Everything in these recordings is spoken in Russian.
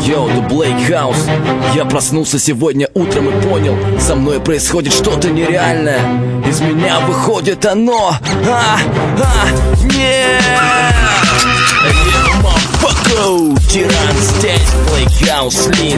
Йоу, The Blake House. Я проснулся сегодня утром и понял, со мной происходит что-то нереальное. Из меня выходит оно. Нет! Тиран здесь, Blake House лид.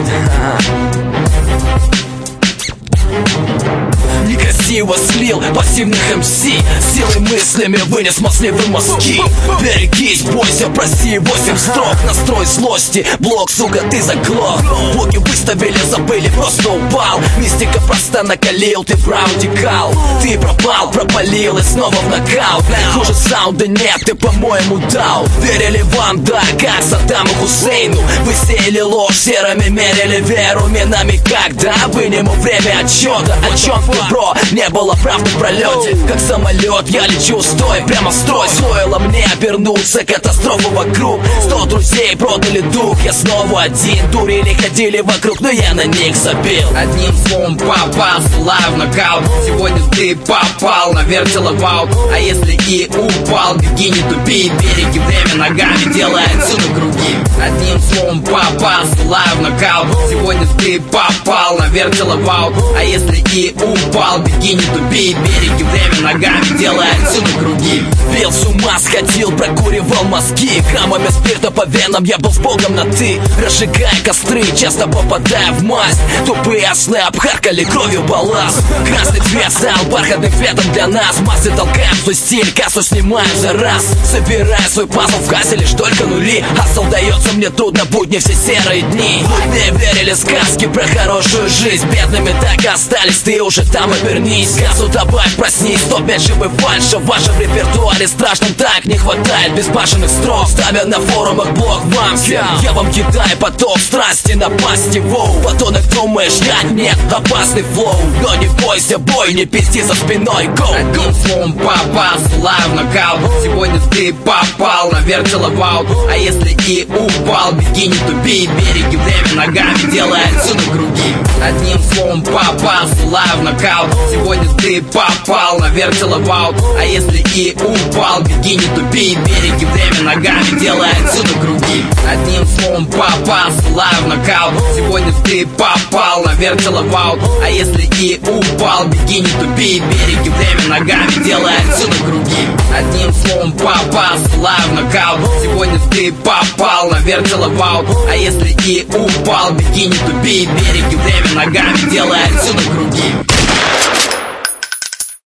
Некрасиво слил пассивных МС, силой мыслями вынес мозливые мозги. Берегись, бойся, проси, 8 строк. Настрой злости, блок, сука, ты заглох. Блоки выставили, забыли, просто упал. Мистика просто накалил, ты в раунде кал. Ты пропал, пропалил и снова в нокаут. Хуже саунда нет, ты, по-моему, дал. Верили вам, да, как Саддаму Хусейну. Вы сеяли ложь, серыми мерили веру. Минами когда вынему время отчета. О чем ты, бро? Не было правды в пролете. Как самолет, я лечу, стой, прямо в строй. Стоило мне обернуться, катастрофа вокруг. 100 друзей продали дух, я снова один. Дурили, ходили вокруг, но я на них забил. Одним словом попал, лайв нокаут. Сегодня ты попал на вертеловаут. А если и упал, беги, не тупи. Береги время ногами, делай отсюда круги. Одним словом попал, лайв нокаут. Сегодня ты попал на вертеловаут. А если и упал, беги, не тупи. Береги время ногами, делай отсюда круги. Пел с ума, сходил, прокуривал мозги. Граммами спирта по венам, я был с Богом на ты. Разжигая костры, часто попадая в масть. Тупые сны обхаркали кровью балласт. Красный цвет стал бархатным цветом для нас. Массы толкаем свой стиль, кассу снимаем за раз. Собирая свой пазл, в кассе лишь только нули. Хасл дается мне трудно, будни все серые дни. Не верили сказки про хорошую жизнь. Бедными так и остались, ты уже там обернись. Газу добавь, проснись, 105 живы фальша. В вашем репертуаре страшном так не хватает безбашенных строк. Ставя на форумах блог вам всем. Я вам кидаю поток страсти, напасти, воу. Батонок думаешь, я нет, опасный флоу. Но не бойся, бой, не пизди за спиной, гоу. Одним словом попал, лайв нокаут. Сегодня ты попал на вертеловаут. А если и упал, беги, не тупи. Береги время ногами, делай отсюда круги. Одним словом попал, лайв нокаут. Сегодня ты попал на вертеловаут. А если и упал, беги, не тупи. Береги время ногами, делай отсюда круги. Одним словом попал, лайв нокаут. Сегодня ты попал на вертеловаут. А если и упал, беги, не тупи. Береги время ногами, делай отсюда круги. Одним словом попал, лайв нокаут. Сегодня ты попал на вертеловаут. А если и упал, беги, не тупи. Береги время ногами, делай отсюда круги.